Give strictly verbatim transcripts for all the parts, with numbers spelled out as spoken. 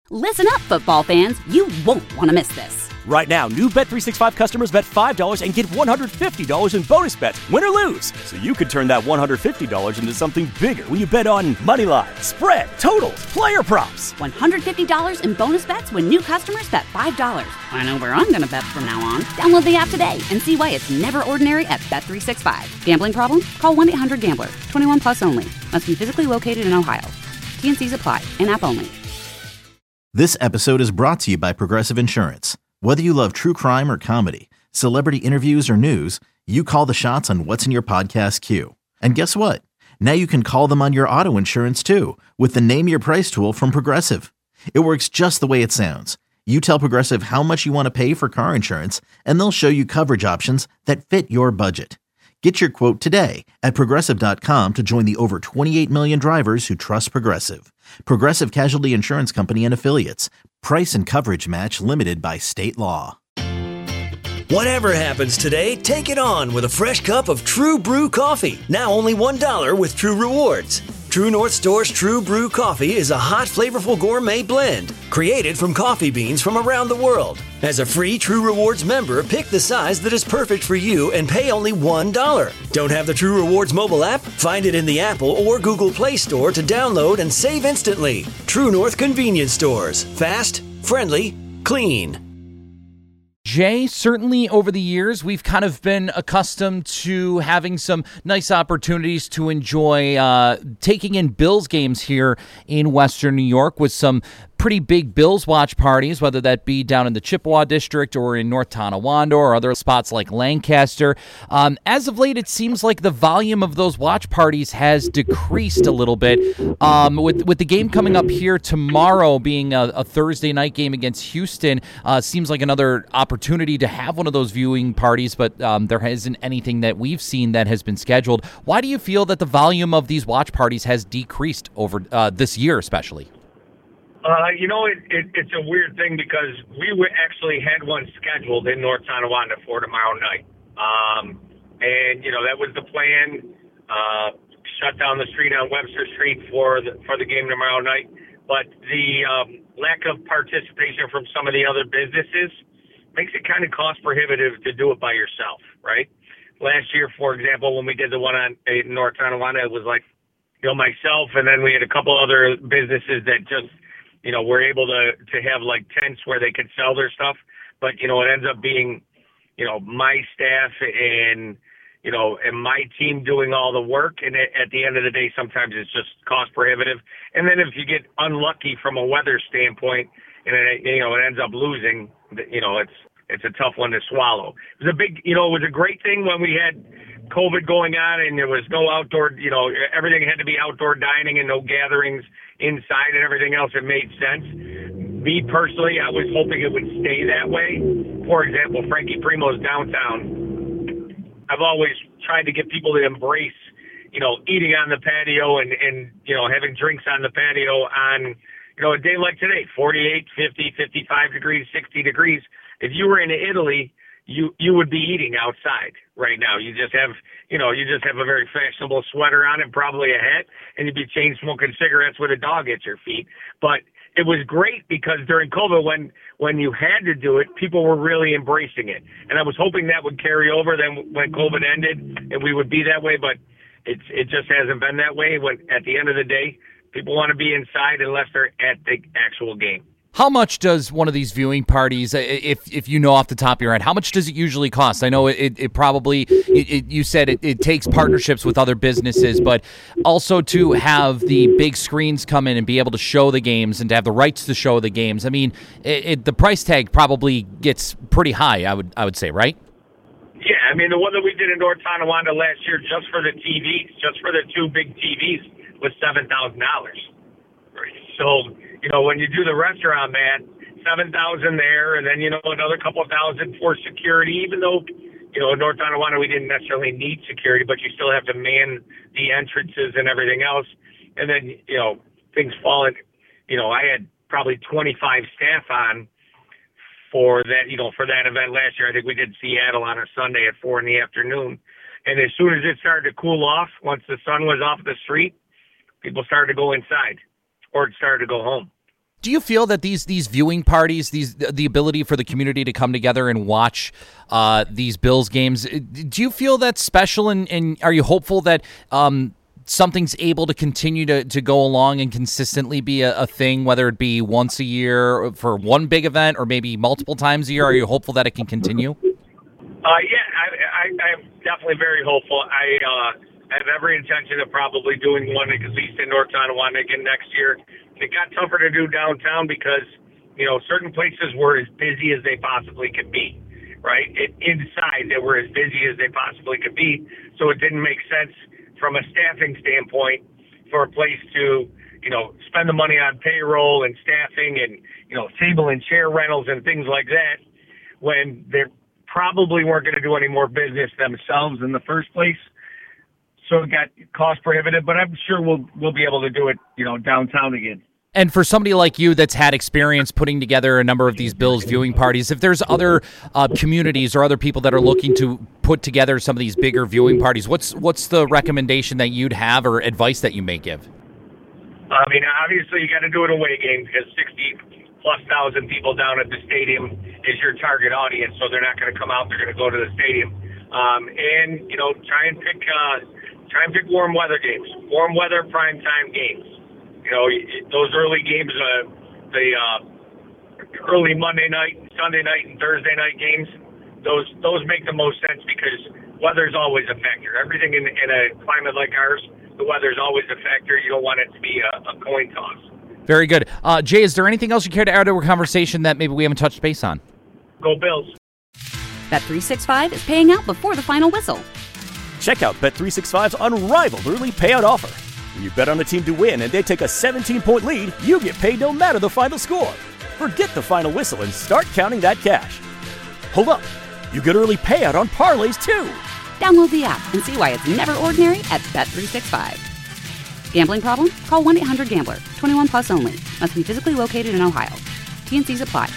Listen up, football fans. You won't want to miss this. Right now, new Bet three sixty-five customers bet five dollars and get one hundred fifty dollars in bonus bets, win or lose. So you could turn that one hundred fifty dollars into something bigger when you bet on money line, spread, totals, player props. one hundred fifty dollars in bonus bets when new customers bet five dollars. I know where I'm going to bet from now on. Download the app today and see why it's never ordinary at Bet three sixty-five. Gambling problem? Call one eight hundred gambler. twenty-one plus only. Must be physically located in Ohio. T N Cs apply. In-app only. This episode is brought to you by Progressive Insurance. Whether you love true crime or comedy, celebrity interviews or news, you call the shots on what's in your podcast queue. And guess what? Now you can call them on your auto insurance too with the Name Your Price tool from Progressive. It works just the way it sounds. You tell Progressive how much you want to pay for car insurance, and they'll show you coverage options that fit your budget. Get your quote today at Progressive dot com to join the over twenty-eight million drivers who trust Progressive. Progressive Casualty Insurance Company and Affiliates. Price and coverage match limited by state law. Whatever happens today, take it on with a fresh cup of True Brew coffee. Now only one dollar with True Rewards. True North Store's True Brew coffee is a hot, flavorful gourmet blend created from coffee beans from around the world. As a free True Rewards member, pick the size that is perfect for you and pay only one dollar. Don't have the True Rewards mobile app? Find it in the Apple or Google Play Store to download and save instantly. True North Convenience Stores. Fast, friendly, clean. Jay, certainly over the years, we've kind of been accustomed to having some nice opportunities to enjoy uh, taking in Bills games here in Western New York with some pretty big Bills watch parties, whether that be down in the Chippewa district or in North Tonawanda or other spots like Lancaster. Um, as of late, it seems like the volume of those watch parties has decreased a little bit. Um, with with the game coming up here tomorrow being a, a Thursday night game against Houston, uh, seems like another opportunity to have one of those viewing parties, but um, there isn't anything that we've seen that has been scheduled. Why do you feel that the volume of these watch parties has decreased over uh, this year especially? Uh, you know, it, it, it's a weird thing because we were actually had one scheduled in North Tonawanda for tomorrow night. Um, and, you know, that was the plan, uh, shut down the street on Webster Street for the, for the game tomorrow night. But the um, lack of participation from some of the other businesses makes it kind of cost prohibitive to do it by yourself, right? Last year, for example, when we did the one on in North Tonawanda, it was like, you know, myself, and then we had a couple other businesses that just, you know, we're able to, to have like tents where they could sell their stuff. But, you know, it ends up being, you know, my staff and, you know, and my team doing all the work. And at the end of the day, sometimes it's just cost prohibitive. And then if you get unlucky from a weather standpoint and, it, you know, it ends up losing, you know, it's, it's a tough one to swallow. It was a big, you know, it was a great thing when we had COVID going on and there was no outdoor, you know, everything had to be outdoor dining and no gatherings inside and everything else. It made sense. Me personally, I was hoping it would stay that way. For example, Frankie Primo's downtown. I've always tried to get people to embrace, you know, eating on the patio and, and, you know, having drinks on the patio on, you know, a day like today, forty-eight, fifty, fifty-five degrees, sixty degrees. If you were in Italy, you, you would be eating outside right now. You just have, you know, you just have a very fashionable sweater on and probably a hat, and you'd be chain smoking cigarettes with a dog at your feet. But it was great because during COVID, when, when you had to do it, people were really embracing it. And I was hoping that would carry over then when COVID ended and we would be that way, but it's, it just hasn't been that way. When at the end of the day, people want to be inside unless they're at the actual game. How much does one of these viewing parties, if if you know off the top of your head, how much does it usually cost? I know it, it probably, it, it, you said it, it takes partnerships with other businesses, but also to have the big screens come in and be able to show the games and to have the rights to show the games. I mean, it, it, the price tag probably gets pretty high, I would I would say, right? Yeah, I mean, the one that we did in North Tonawanda last year, just for the T Vs, just for the two big T Vs, was seven thousand dollars. So, you know, when you do the restaurant, man, seven thousand there, and then, you know, another couple of thousand for security, even though, you know, in North Tonawanda we didn't necessarily need security, but you still have to man the entrances and everything else. And then, you know, things fall in, you know, I had probably twenty-five staff on for that, you know, for that event last year. I think we did Seattle on a Sunday at four in the afternoon. And as soon as it started to cool off, once the sun was off the street, people started to go inside or it started to go home. Do you feel that these these viewing parties, these the ability for the community to come together and watch uh, these Bills games, do you feel that's special? And, and are you hopeful that um, something's able to continue to, to go along and consistently be a, a thing, whether it be once a year for one big event or maybe multiple times a year? Are you hopeful that it can continue? Uh, yeah, I, I, I'm definitely very hopeful. I uh, have every intention of probably doing one at least in North Tonawanda again next year. It got tougher to do downtown because, you know, certain places were as busy as they possibly could be, right? It, inside, they were as busy as they possibly could be, so it didn't make sense from a staffing standpoint for a place to, you know, spend the money on payroll and staffing and, you know, table and chair rentals and things like that when they probably weren't going to do any more business themselves in the first place. So it got cost prohibitive, but I'm sure we'll we'll be able to do it, you know, downtown again. And for somebody like you that's had experience putting together a number of these Bills viewing parties, if there's other uh, communities or other people that are looking to put together some of these bigger viewing parties, what's what's the recommendation that you'd have or advice that you may give? I mean, obviously you got to do an away game because sixty plus thousand people down at the stadium is your target audience, so they're not going to come out; they're going to go to the stadium. Um, and you know, try and pick. Uh, Try and pick warm weather games, warm weather primetime games. You know, those early games, uh, the uh, early Monday night, Sunday night, and Thursday night games, those those make the most sense because weather's always a factor. Everything in, in a climate like ours, the weather's always a factor. You don't want it to be a, a coin toss. Very good. Uh, Jay, is there anything else you care to add to our conversation that maybe we haven't touched base on? Go Bills. Bet three sixty-five is paying out before the final whistle. Check out Bet three sixty-five's unrivaled early payout offer. When you bet on a team to win and they take a seventeen-point lead, you get paid no matter the final score. Forget the final whistle and start counting that cash. Hold up. You get early payout on parlays, too. Download the app and see why it's never ordinary at Bet three sixty-five. Gambling problem? Call one eight hundred gambler. twenty-one plus only. Must be physically located in Ohio. T and C's apply.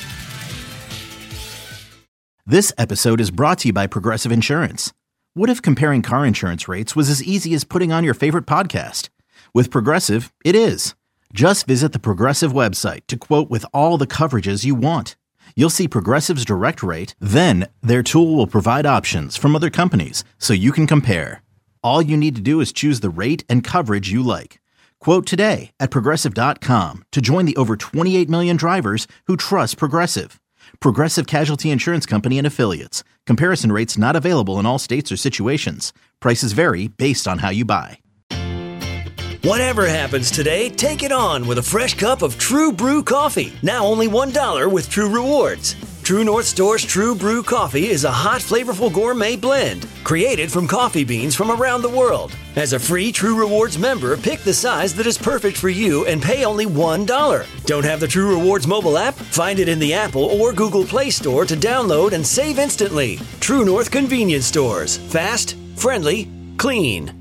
This episode is brought to you by Progressive Insurance. What if comparing car insurance rates was as easy as putting on your favorite podcast? With Progressive, it is. Just visit the Progressive website to quote with all the coverages you want. You'll see Progressive's direct rate, then their tool will provide options from other companies so you can compare. All you need to do is choose the rate and coverage you like. Quote today at Progressive dot com to join the over twenty-eight million drivers who trust Progressive. Progressive Casualty Insurance Company and Affiliates. Comparison rates not available in all states or situations. Prices vary based on how you buy. Whatever happens today, take it on with a fresh cup of True Brew coffee. Now only one dollar with True Rewards. True North Store's True Brew coffee is a hot, flavorful gourmet blend created from coffee beans from around the world. As a free True Rewards member, pick the size that is perfect for you and pay only one dollar. Don't have the True Rewards mobile app? Find it in the Apple or Google Play Store to download and save instantly. True North Convenience Stores. Fast, friendly, clean.